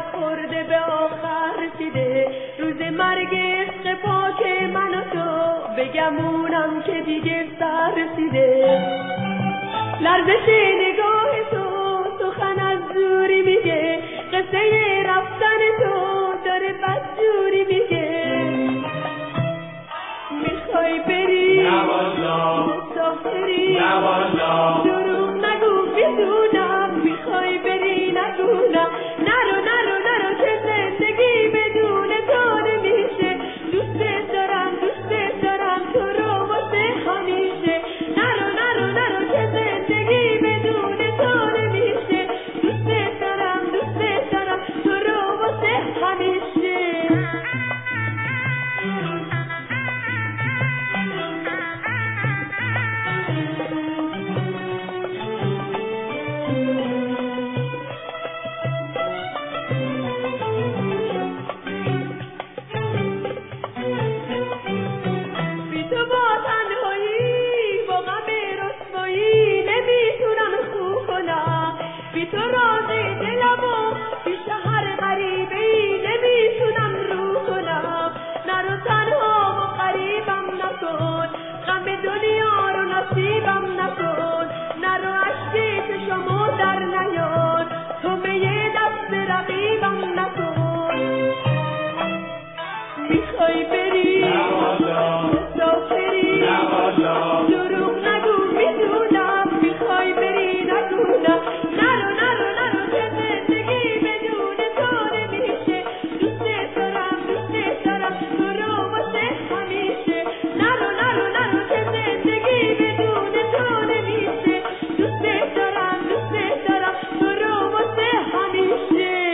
خورده به آخر رسیده، روز مرگ عشق پاک من و تو بگمونم که دیگه سر رسیده. لرزش نگاه تو سخن از دوری میگه، قصه رفتن تو داره بدجوری میگه. میخوای بری نه والا، مسافری نه والا، دروغ نگو بدونم. میخوای بری نگونم، نرو نرو نرو که زندگی بدون تو نمیشه. دوست دارم تو رو واسه همیشه. نرو نرو نرو که زندگی بدون تو نمیشه. دوست دارم تو رو واسه همیشه. بی تو راز دلمو پیش هر غریبه‌ای نمیتونم رو کنم. نرو تنها و غریبم نکن، غم دنیا رو نصیبم نکن. نرو اشک چشمو در نیار، تو به دست رقیبم نکن. میخوای بری مسافری دروغ نگو میدونم. میخوای بری نگونم، نرو نرو نرو که زندگی بدون تو نمیشه. دوست دارم تو رو واسه همیشه. نرو نرو نرو که زندگی بدون تو نمیشه. دوست دارم تو رو واسه همیشه.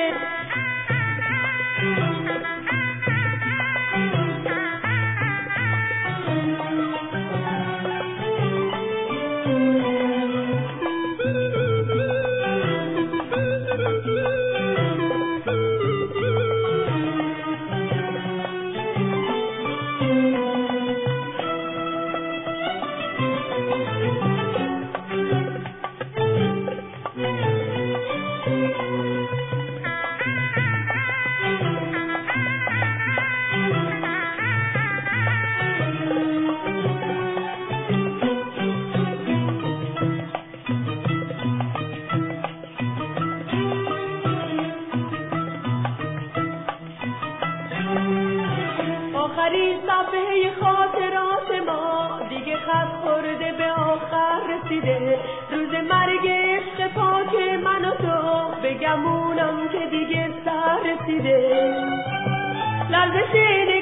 آخرین صفحه خاطرات ما دیگه خط خورده به آخر رسیده. روز مرگ عشق پاک من و تو بگمونم که دیگه سر رسیده. لرزش